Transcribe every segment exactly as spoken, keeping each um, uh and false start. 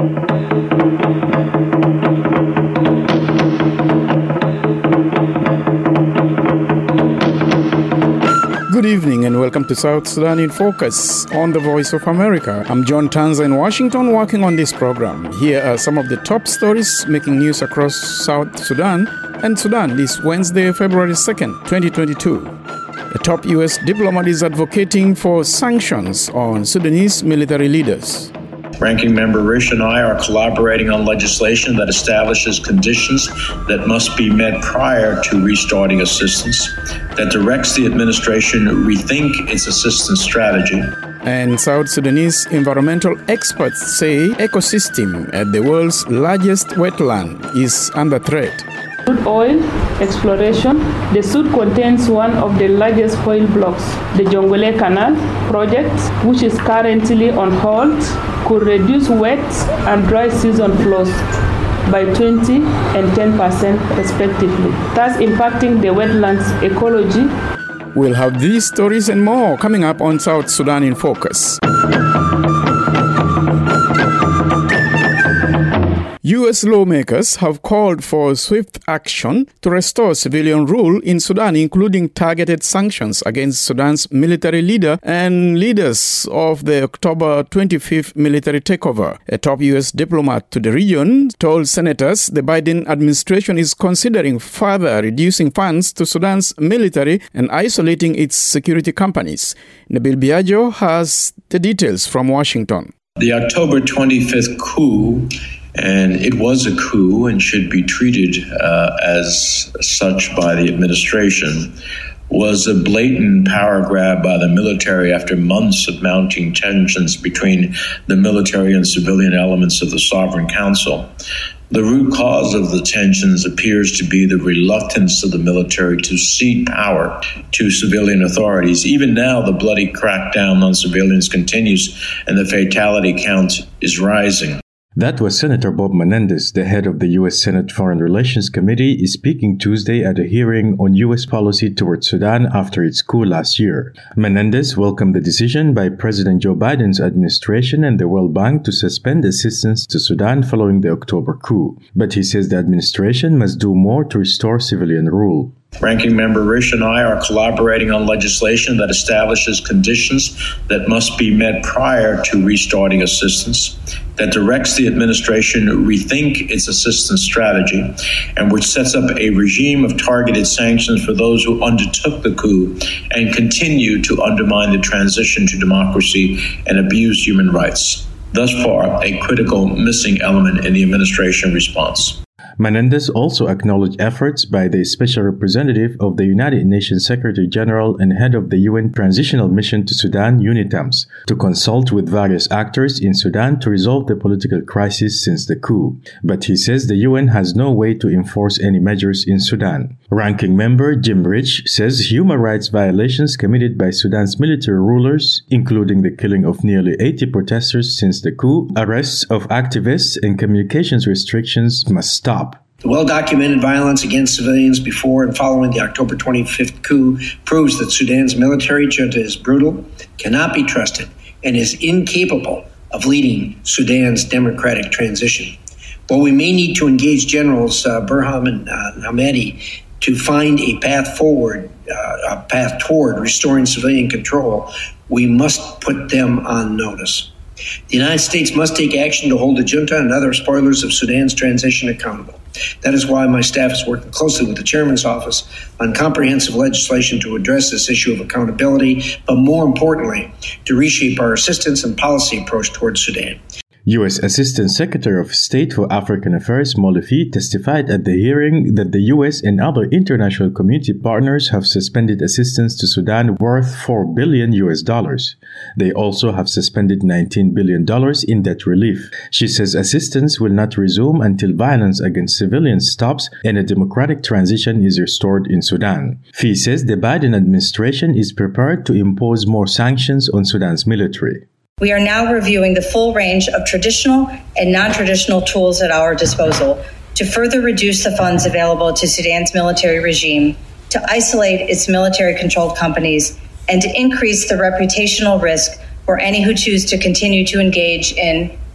Good evening and welcome to South Sudan in Focus on the Voice of America. I'm John Tanza in Washington working on this program. Here are some of the top stories making news across South Sudan and Sudan this Wednesday, February second, twenty twenty-two. A top U S diplomat is advocating for sanctions on Sudanese military leaders. Ranking Member Risch and I are collaborating on legislation that establishes conditions that must be met prior to restarting assistance, that directs the administration to rethink its assistance strategy. And South Sudanese environmental experts say ecosystem at the world's largest wetland is under threat. Crude oil exploration. The Sud contains one of the largest oil blocks. The Jonglei Canal project, which is currently on hold, could reduce wet and dry season flows by twenty and ten percent respectively, thus impacting the wetlands ecology. We'll have these stories and more coming up on South Sudan in Focus. U S lawmakers have called for swift action to restore civilian rule in Sudan, including targeted sanctions against Sudan's military leader and leaders of the October twenty-fifth military takeover. A top U S diplomat to the region told senators the Biden administration is considering further reducing funds to Sudan's military and isolating its security companies. Nabil Biagio has the details from Washington. The October twenty-fifth coup, and it was a coup and should be treated uh, as such by the administration, was a blatant power grab by the military after months of mounting tensions between the military and civilian elements of the Sovereign Council. The root cause of the tensions appears to be the reluctance of the military to cede power to civilian authorities. Even now, the bloody crackdown on civilians continues and the fatality count is rising. That was Senator Bob Menendez, the head of the U S Senate Foreign Relations Committee, is speaking Tuesday at a hearing on U S policy towards Sudan after its coup last year. Menendez welcomed the decision by President Joe Biden's administration and the World Bank to suspend assistance to Sudan following the October coup. But he says the administration must do more to restore civilian rule. Ranking Member Risch and I are collaborating on legislation that establishes conditions that must be met prior to restarting assistance, that directs the administration to rethink its assistance strategy, and which sets up a regime of targeted sanctions for those who undertook the coup and continue to undermine the transition to democracy and abuse human rights. Thus far, a critical missing element in the administration response. Menendez also acknowledged efforts by the Special Representative of the United Nations Secretary General and head of the U N Transitional Mission to Sudan, UNITAMS, to consult with various actors in Sudan to resolve the political crisis since the coup. But he says the U N has no way to enforce any measures in Sudan. Ranking Member Jim Risch says human rights violations committed by Sudan's military rulers, including the killing of nearly eighty protesters since the coup, arrests of activists, and communications restrictions must stop. The well-documented violence against civilians before and following the October twenty-fifth coup proves that Sudan's military junta is brutal, cannot be trusted, and is incapable of leading Sudan's democratic transition. While we may need to engage Generals uh, Burham and uh, Hamedi to find a path forward, uh, a path toward restoring civilian control, we must put them on notice. The United States must take action to hold the junta and other spoilers of Sudan's transition accountable. That is why my staff is working closely with the Chairman's office on comprehensive legislation to address this issue of accountability, but more importantly, to reshape our assistance and policy approach towards Sudan. U S Assistant Secretary of State for African Affairs Molefi testified at the hearing that the U S and other international community partners have suspended assistance to Sudan worth four billion U S dollars. They also have suspended nineteen billion dollars in debt relief. She says assistance will not resume until violence against civilians stops and a democratic transition is restored in Sudan. Fee says the Biden administration is prepared to impose more sanctions on Sudan's military. We are now reviewing the full range of traditional and non-traditional tools at our disposal to further reduce the funds available to Sudan's military regime, to isolate its military-controlled companies, and to increase the reputational risk for any who choose to continue to engage in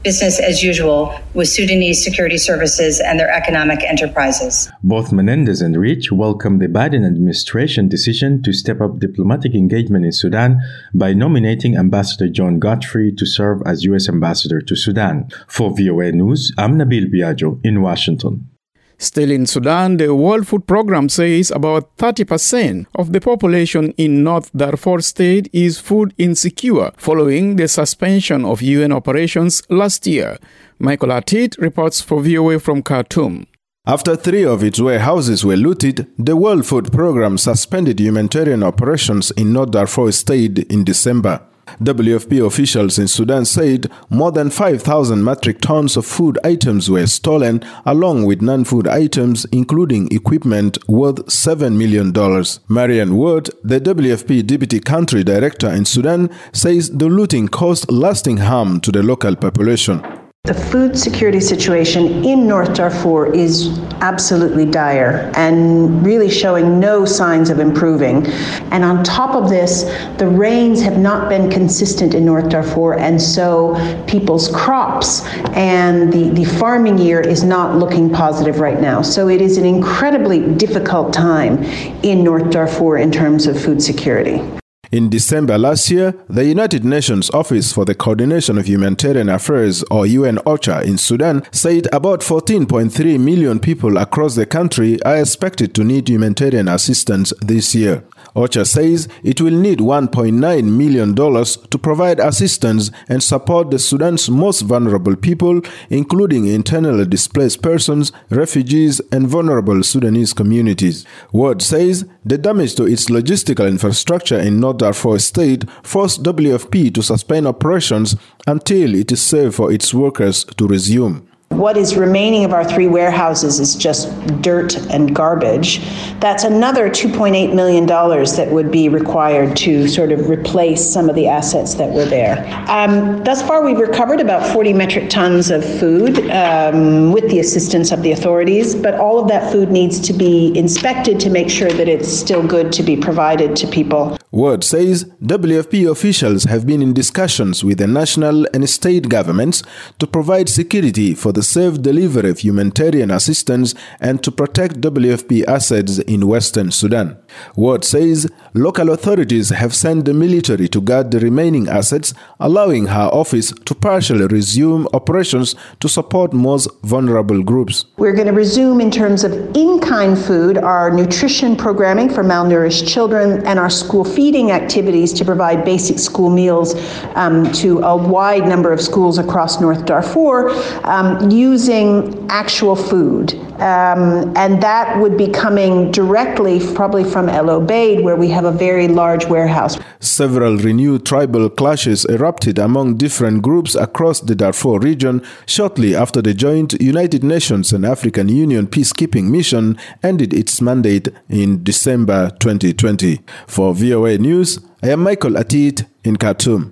business as usual with Sudanese security services and their economic enterprises. Both Menendez and Rich welcomed the Biden administration decision to step up diplomatic engagement in Sudan by nominating Ambassador John Godfrey to serve as U S Ambassador to Sudan. For V O A News, I'm Nabil Biagio in Washington. Still in Sudan, the World Food Programme says about thirty percent of the population in North Darfur State is food insecure following the suspension of U N operations last year. Michael Atit reports for V O A from Khartoum. After three of its warehouses were looted, the World Food Programme suspended humanitarian operations in North Darfur State in December. W F P officials in Sudan said more than five thousand metric tons of food items were stolen, along with non-food items, including equipment worth seven million dollars. Marian Ward, the W F P Deputy Country Director in Sudan, says the looting caused lasting harm to the local population. The food security situation in North Darfur is absolutely dire and really showing no signs of improving. And on top of this, the rains have not been consistent in North Darfur, and so people's crops and the, the farming year is not looking positive right now. So it is an incredibly difficult time in North Darfur in terms of food security. In December last year, the United Nations Office for the Coordination of Humanitarian Affairs, or U N OCHA, in Sudan said about fourteen point three million people across the country are expected to need humanitarian assistance this year. OCHA says it will need one point nine million dollars to provide assistance and support the Sudan's most vulnerable people, including internally displaced persons, refugees, and vulnerable Sudanese communities. Ward says the damage to its logistical infrastructure in North Darfur State forced W F P to suspend operations until it is safe for its workers to resume. What is remaining of our three warehouses is just dirt and garbage. That's another two point eight million dollars that would be required to sort of replace some of the assets that were there. Um, thus far, we've recovered about forty metric tons of food um, with the assistance of the authorities, but all of that food needs to be inspected to make sure that it's still good to be provided to people. Ward says W F P officials have been in discussions with the national and state governments to provide security for the safe delivery of humanitarian assistance and to protect W F P assets in Western Sudan. Ward says local authorities have sent the military to guard the remaining assets, allowing her office to partially resume operations to support most vulnerable groups. We're going to resume, in terms of in-kind food, our nutrition programming for malnourished children and our school feeding activities to provide basic school meals um, to a wide number of schools across North Darfur, um, using actual food. Um, and that would be coming directly probably from El Obeid, where we have a very large warehouse. Several renewed tribal clashes erupted among different groups across the Darfur region shortly after the joint United Nations and African Union peacekeeping mission ended its mandate in December twenty twenty. For V O A News, I am Michael Atit in Khartoum.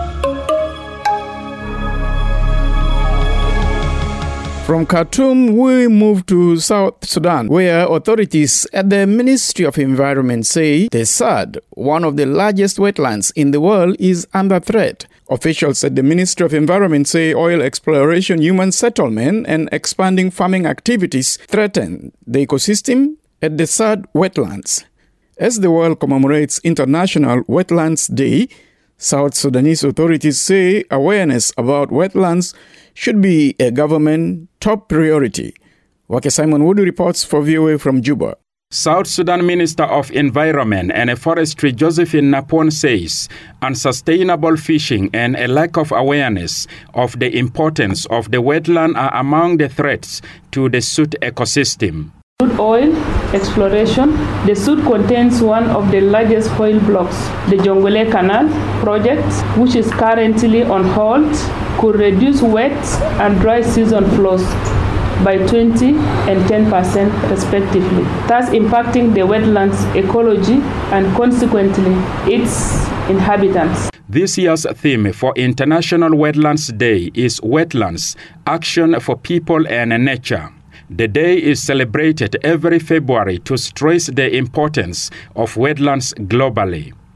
From Khartoum, we move to South Sudan, where authorities at the Ministry of Environment say the S A D, one of the largest wetlands in the world, is under threat. Officials at the Ministry of Environment say oil exploration, human settlement, and expanding farming activities threaten the ecosystem at the S A D wetlands. As the world commemorates International Wetlands Day, South Sudanese authorities say awareness about wetlands should be a government top priority. Wake Simon Wood reports for V O A from Juba. South Sudan Minister of Environment and Forestry Josephine Napon says unsustainable fishing and a lack of awareness of the importance of the wetland are among the threats to the Sud ecosystem. Crude oil exploration. The Sud contains one of the largest oil blocks. The Jonglei Canal project, which is currently on hold, could reduce wet and dry season flows by twenty and ten percent respectively, thus impacting the wetlands ecology and consequently its inhabitants. This year's theme for International Wetlands Day is Wetlands, Action for People and Nature. The day is celebrated every February to stress the importance of wetlands globally.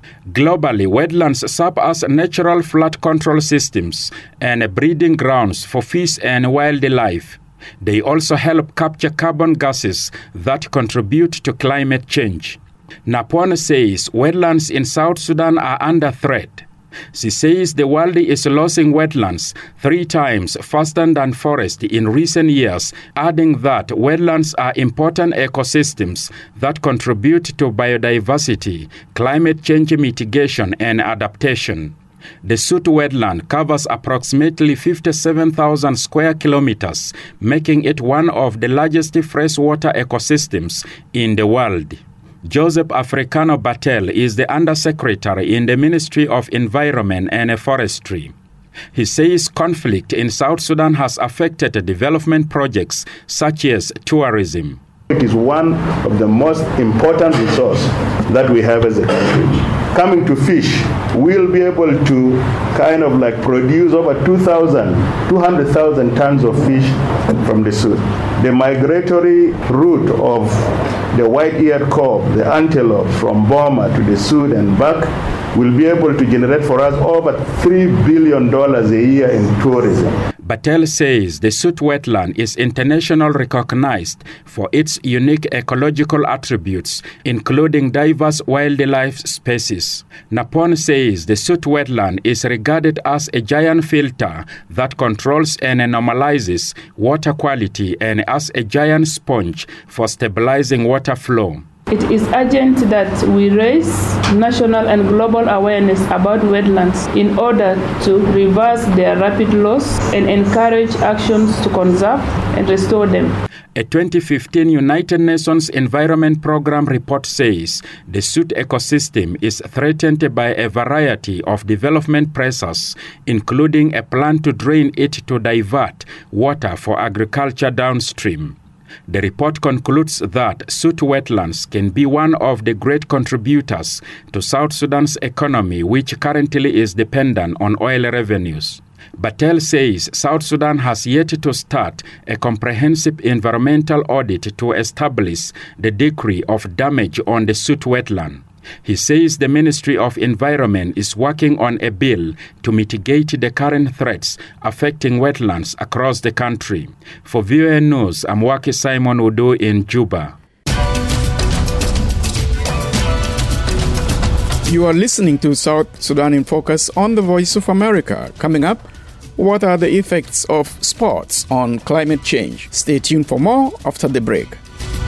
Globally, wetlands serve as natural flood control systems and breeding grounds for fish and wildlife. They also help capture carbon gases that contribute to climate change. Napon says wetlands in South Sudan are under threat. She says the world is losing wetlands three times faster than forest in recent years, adding that wetlands are important ecosystems that contribute to biodiversity, climate change mitigation, and adaptation. The Sud wetland covers approximately fifty-seven thousand square kilometers, making it one of the largest freshwater ecosystems in the world. Joseph Africano Batel is the Undersecretary in the Ministry of Environment and Forestry. He says conflict in South Sudan has affected development projects such as tourism. It is one of the most important resources that we have as a country. Coming to fish, we'll be able to kind of like produce over two hundred thousand tons of fish from the Sud. The migratory route of the white-eared kob, the antelope from Boma to the Sud and back, will be able to generate for us over three billion dollars a year in tourism. Batel says the Sud wetland is internationally recognized for its unique ecological attributes, including diverse wildlife species. Napon says the Sud wetland is regarded as a giant filter that controls and normalizes water quality and as a giant sponge for stabilizing water flow. It is urgent that we raise national and global awareness about wetlands in order to reverse their rapid loss and encourage actions to conserve and restore them. A twenty fifteen United Nations Environment Programme report says the Sud ecosystem is threatened by a variety of development pressures, including a plan to drain it to divert water for agriculture downstream. The report concludes that Sud wetlands can be one of the great contributors to South Sudan's economy, which currently is dependent on oil revenues. Batel says South Sudan has yet to start a comprehensive environmental audit to establish the degree of damage on the Sud wetland. He says the Ministry of Environment is working on a bill to mitigate the current threats affecting wetlands across the country. For V O A News, I'm Waki Simon Udo in Juba. You are listening to South Sudan in Focus on the Voice of America. Coming up, what are the effects of sports on climate change? Stay tuned for more after the break.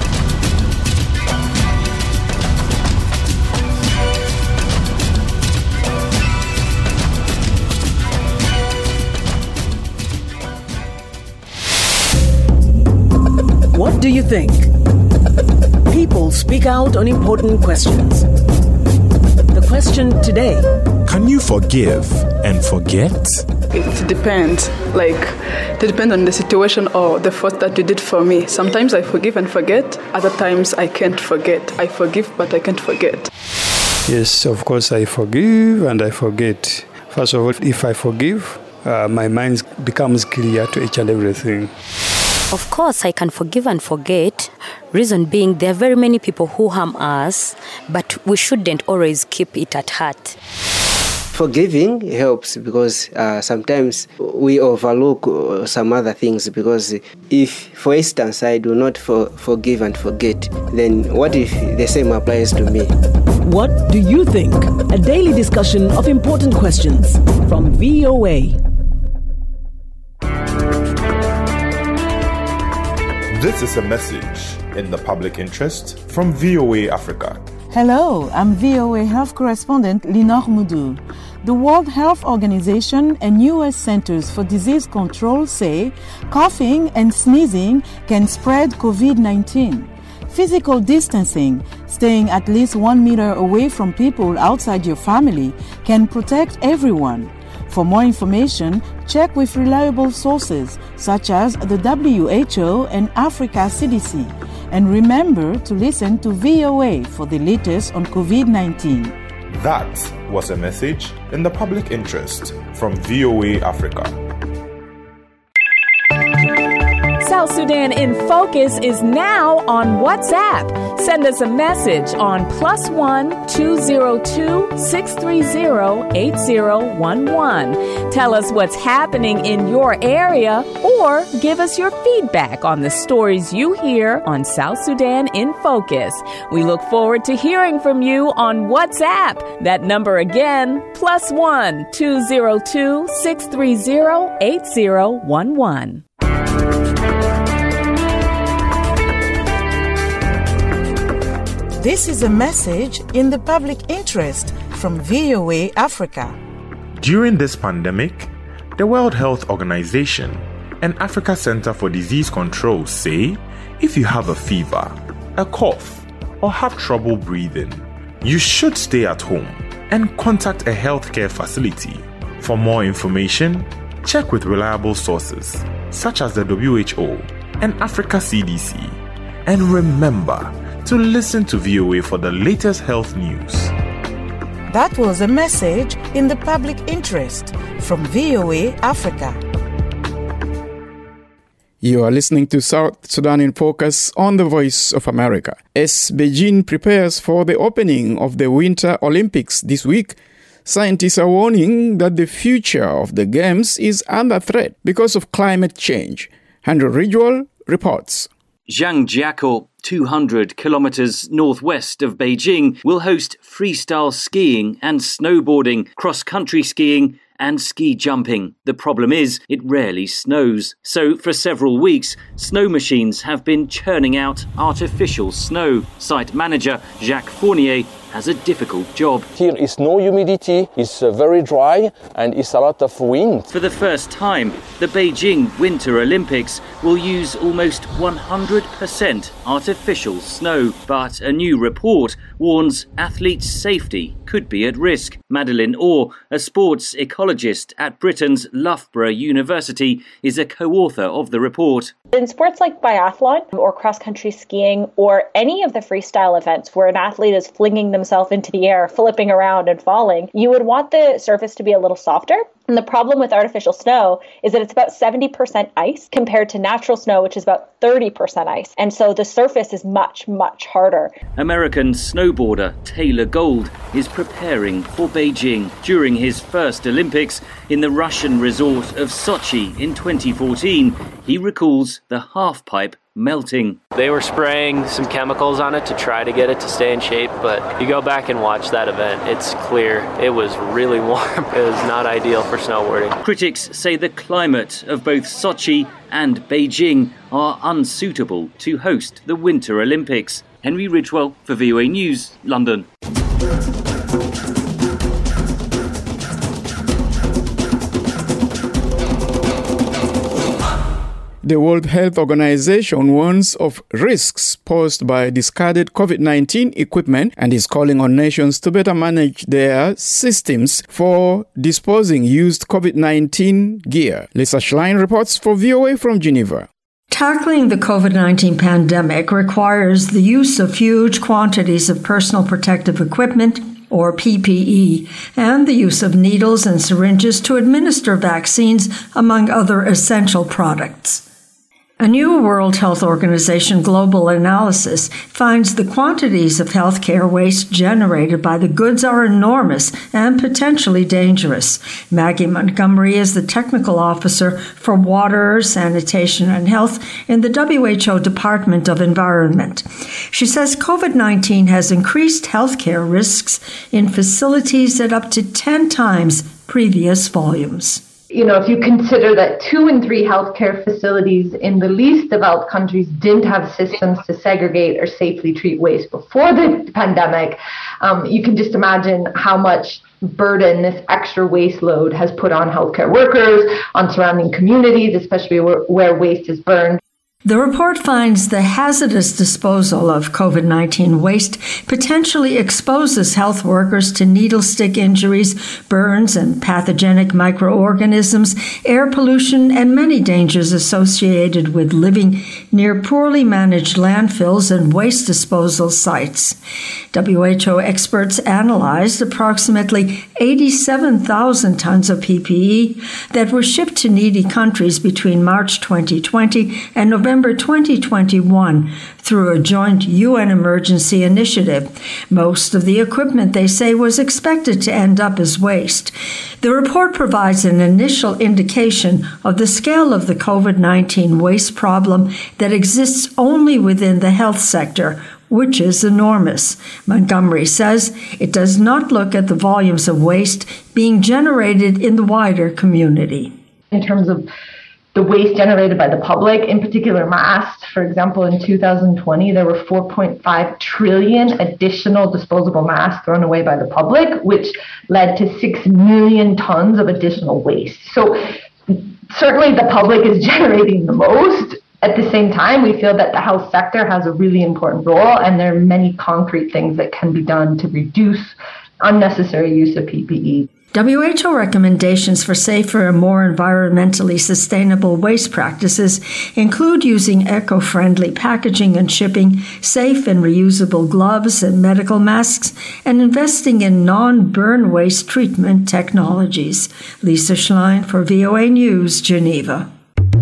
What do you think? People speak out on important questions. The question today: can you forgive and forget? It depends. Like, it depends on the situation or the fault that you did for me. Sometimes I forgive and forget. Other times I can't forget. I forgive, but I can't forget. Yes, of course I forgive and I forget. First of all, if I forgive, uh, my mind becomes clear to each and everything. Of course, I can forgive and forget. Reason being, there are very many people who harm us, but we shouldn't always keep it at heart. Forgiving helps because uh, sometimes we overlook uh, some other things, because if, for instance, I do not for- forgive and forget, then what if the same applies to me? What do you think? A daily discussion of important questions from V O A. This is a message in the public interest from V O A Africa. Hello, I'm V O A Health Correspondent Linor Moudou. The World Health Organization and U S Centers for Disease Control say coughing and sneezing can spread covid nineteen. Physical distancing, staying at least one meter away from people outside your family, can protect everyone. For more information, check with reliable sources such as the W H O and Africa C D C. And remember to listen to V O A for the latest on covid nineteen. That was a message in the public interest from V O A Africa. South Sudan in Focus is now on WhatsApp. Send us a message on plus one two zero two six three zero eight zero one one. Tell us what's happening in your area or give us your feedback on the stories you hear on South Sudan in Focus. We look forward to hearing from you on WhatsApp. That number again, plus one two zero two six three zero eight zero one one. This is a message in the public interest from V O A Africa. During this pandemic, the World Health Organization and Africa Center for Disease Control say if you have a fever, a cough, or have trouble breathing, you should stay at home and contact a healthcare facility. For more information, check with reliable sources such as the W H O and Africa C D C. And remember to listen to V O A for the latest health news. That was a message in the public interest from V O A Africa. You are listening to South Sudan in Focus on the Voice of America. As Beijing prepares for the opening of the Winter Olympics this week, scientists are warning that the future of the Games is under threat because of climate change. Andrew Ridgewell reports. Zhangjiakou, two hundred kilometers northwest of Beijing, will host freestyle skiing and snowboarding, cross-country skiing and ski jumping. The problem is, it rarely snows. So for several weeks, snow machines have been churning out artificial snow. Site manager Jacques Fournier has a difficult job. Here is no humidity, it's uh, very dry and it's a lot of wind. For the first time, the Beijing Winter Olympics will use almost one hundred percent artificial snow. But a new report warns athletes' safety could be at risk. Madeleine Orr, a sports ecologist at Britain's Loughborough University, is a co-author of the report. In sports like biathlon or cross-country skiing or any of the freestyle events where an athlete is flinging themselves into the air, flipping around and falling, you would want the surface to be a little softer. And the problem with artificial snow is that it's about seventy percent ice compared to natural snow, which is about thirty percent ice. And so the surface is much, much harder. American snowboarder Taylor Gold is preparing for Beijing. During his first Olympics in the Russian resort of Sochi in twenty fourteen, he recalls the halfpipe melting. They were spraying some chemicals on it to try to get it to stay in shape, but you go back and watch that event, it's clear it was really warm. It was not ideal for snowboarding. Critics say the climate of both Sochi and Beijing are unsuitable to host the Winter Olympics. Henry Ridgewell for V O A News, London. The World Health Organization warns of risks posed by discarded COVID nineteen equipment and is calling on nations to better manage their systems for disposing used COVID nineteen gear. Lisa Schlein reports for V O A from Geneva. Tackling the COVID nineteen pandemic requires the use of huge quantities of personal protective equipment, or P P E, and the use of needles and syringes to administer vaccines, among other essential products. A new World Health Organization global analysis finds the quantities of healthcare waste generated by the goods are enormous and potentially dangerous. Maggie Montgomery is the technical officer for water, sanitation, and health in the W H O Department of Environment. She says COVID nineteen has increased healthcare risks in facilities at up to ten times previous volumes. You know, if you consider that two in three healthcare facilities in the least developed countries didn't have systems to segregate or safely treat waste before the pandemic, um, you can just imagine how much burden this extra waste load has put on healthcare workers, on surrounding communities, especially where, where waste is burned. The report finds the hazardous disposal of COVID nineteen waste potentially exposes health workers to needle stick injuries, burns, and pathogenic microorganisms, air pollution, and many dangers associated with living near poorly managed landfills and waste disposal sites. W H O experts analyzed approximately eighty-seven thousand tons of P P E that were shipped to needy countries between March twenty twenty and November November twenty twenty-one through a joint U N emergency initiative. Most of the equipment, they say, was expected to end up as waste. The report provides an initial indication of the scale of the COVID nineteen waste problem that exists only within the health sector, which is enormous. Montgomery says it does not look at the volumes of waste being generated in the wider community. In terms of the waste generated by the public, in particular masks, for example, in two thousand twenty, there were four point five trillion additional disposable masks thrown away by the public, which led to six million tons of additional waste. So certainly the public is generating the most. At the same time, we feel that the health sector has a really important role, and there are many concrete things that can be done to reduce unnecessary use of P P E. W H O recommendations for safer and more environmentally sustainable waste practices include using eco-friendly packaging and shipping, safe and reusable gloves and medical masks, and investing in non-burn waste treatment technologies. Lisa Schlein for V O A News, Geneva.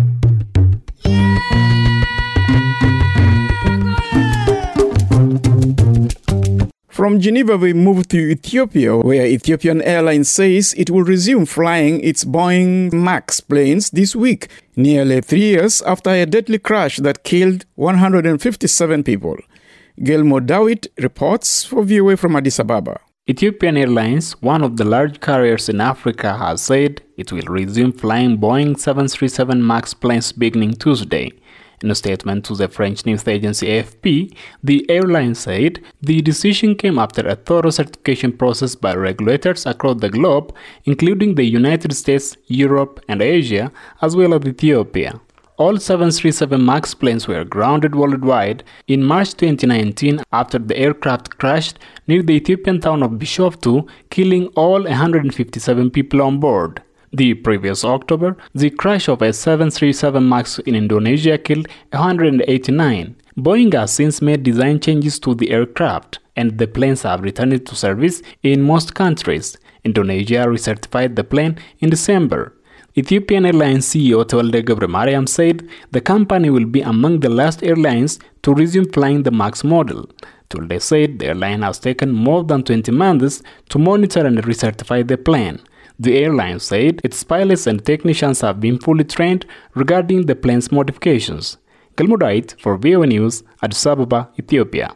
From Geneva, we move to Ethiopia, where Ethiopian Airlines says it will resume flying its Boeing MAX planes this week, nearly three years after a deadly crash that killed one hundred fifty-seven people. Gilmo Dawit reports for V O A from Addis Ababa. Ethiopian Airlines, one of the large carriers in Africa, has said it will resume flying Boeing seven thirty-seven MAX planes beginning Tuesday. In a statement to the French news agency A F P, the airline said the decision came after a thorough certification process by regulators across the globe, including the United States, Europe, and Asia, as well as Ethiopia. All seven thirty-seven MAX planes were grounded worldwide in March twenty nineteen after the aircraft crashed near the Ethiopian town of Bishoftu, killing all one hundred fifty-seven people on board. The previous October, the crash of a seven thirty-seven MAX in Indonesia killed one hundred eighty-nine. Boeing has since made design changes to the aircraft, and the planes have returned to service in most countries. Indonesia recertified the plane in December. Ethiopian Airlines C E O Tewolde Gebremariam said the company will be among the last airlines to resume flying the MAX model. Tewolde said the airline has taken more than twenty months to monitor and recertify the plane. The airline said its pilots and technicians have been fully trained regarding the plane's modifications. Gilmo Dawit for V O A News, Addis Ababa, Ethiopia.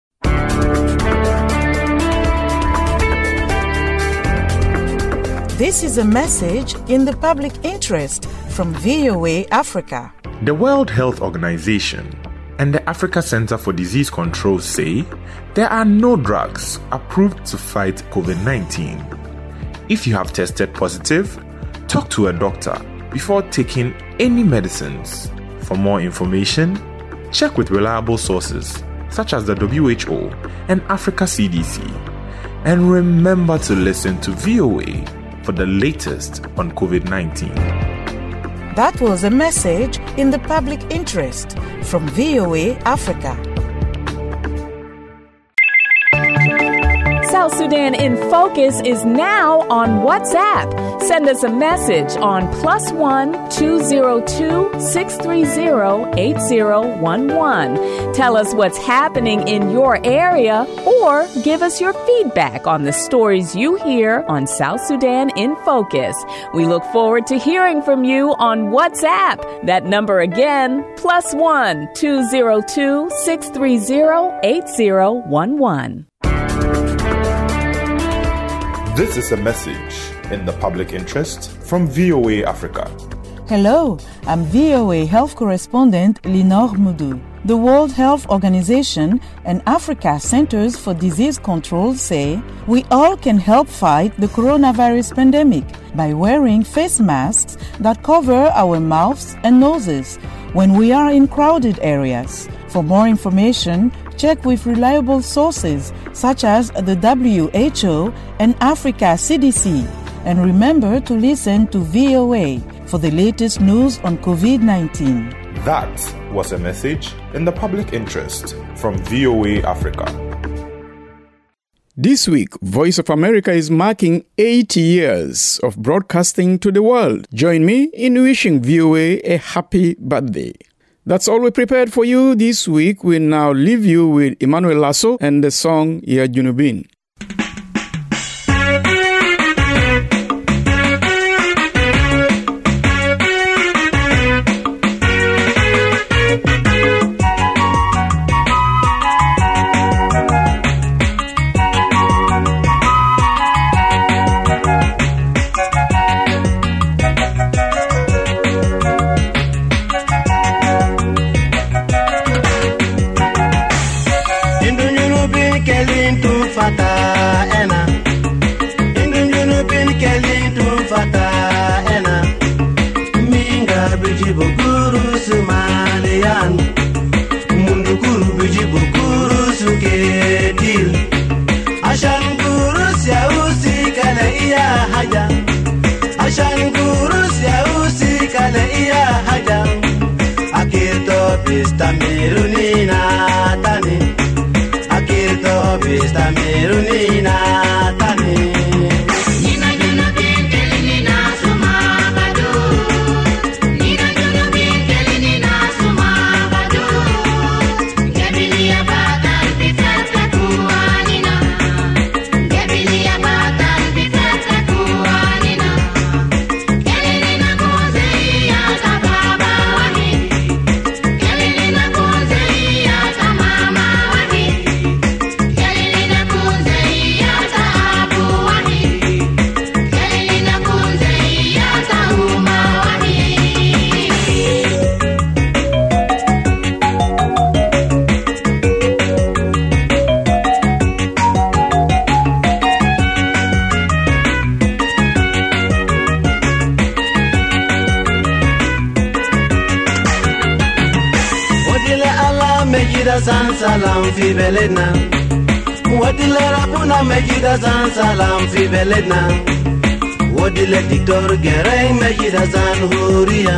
This is a message in the public interest from V O A Africa. The World Health Organization and the Africa Center for Disease Control say there are no drugs approved to fight COVID nineteen. If you have tested positive, talk to a doctor before taking any medicines. For more information, check with reliable sources such as the W H O and Africa C D C. And remember to listen to V O A for the latest on COVID nineteen. That was a message in the public interest from V O A Africa. South Sudan in Focus is now on WhatsApp. Send us a message on plus one two zero two six three zero eight zero one one. Tell us what's happening in your area or give us your feedback on the stories you hear on South Sudan in Focus. We look forward to hearing from you on WhatsApp. That number again, plus one two zero two six three zero eight zero one one. This is a message in the public interest from V O A Africa. Hello, I'm V O A health correspondent Linor Mudu. The World Health Organization and Africa Centers for Disease Control say we all can help fight the coronavirus pandemic by wearing face masks that cover our mouths and noses when we are in crowded areas. For more information, check with reliable sources such as the W H O and Africa C D C. And remember to listen to V O A for the latest news on COVID nineteen. That was a message in the public interest from V O A Africa. This week, Voice of America is marking eighty years of broadcasting to the world. Join me in wishing V O A a happy birthday. That's all we prepared for you this week. We now leave you with Emmanuel Lasso and the song Ya Junubin. salam fi beledna wadile rabuna mejida zan salam fi beledna wadile diktor gereng mejida zan huria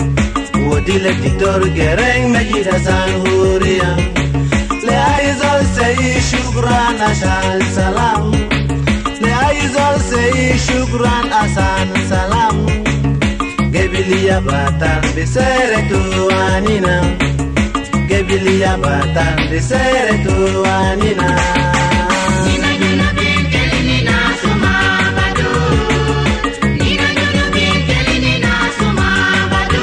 wadile diktor gereng mejida zan huria le aizal say shukran ashan salam le aizal say shukran asan salam gebiliya batan bisere tu anina Gebilia batan de sere tu anina Nina juna bin kelinina suma badu Nina juna bin kelinina suma badu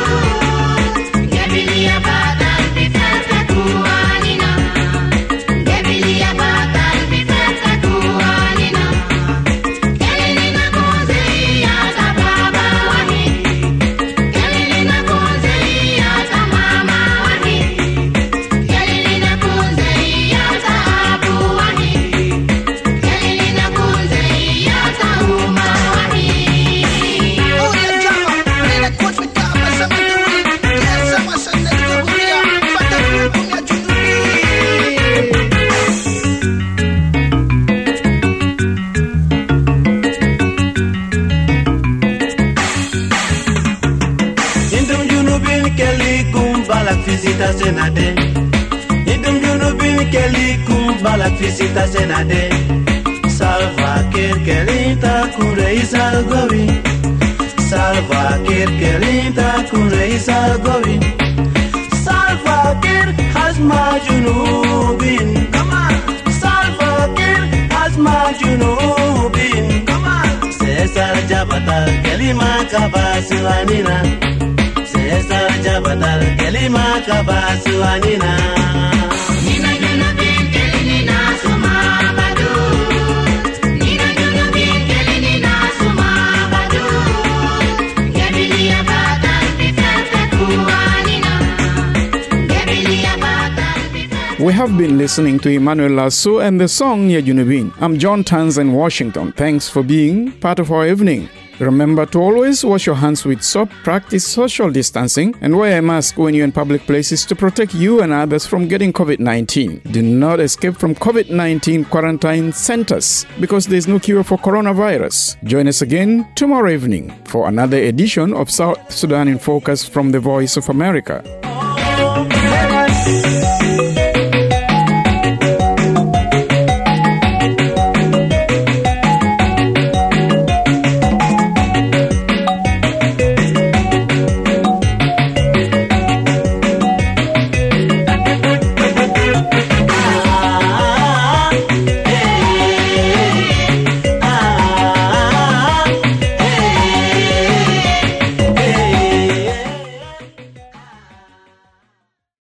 Gebilia batan de sere tu anina Gebilia batan de sere tu anina Kelinina koze ya tababa wani Kelinina koze ya tamama wani Visita senade Idum junubin keli kumbala visita senade Salva kir kelita kurei salgovi Salva kir kelita kurei salgovi Salva kir hasma junubin Come on Salva kir hasma junubin Come on Cesar jabata kelima kabasiwanina Cesar jabatal kelima kabasuanina Nina junubin kelinina suma badu Nina junubin kelinina suma badu Gebilia batan bifete kuanina Gebilia batan bifete. We have been listening to Emmanuel Lasso and the song Ya Junubin. I'm John Tanz in Washington. Thanks for being part of our evening. Remember to always wash your hands with soap, practice social distancing, and wear a mask when you're in public places to protect you and others from getting covid nineteen. Do not escape from covid nineteen quarantine centers because there's no cure for coronavirus. Join us again tomorrow evening for another edition of South Sudan in Focus from the Voice of America.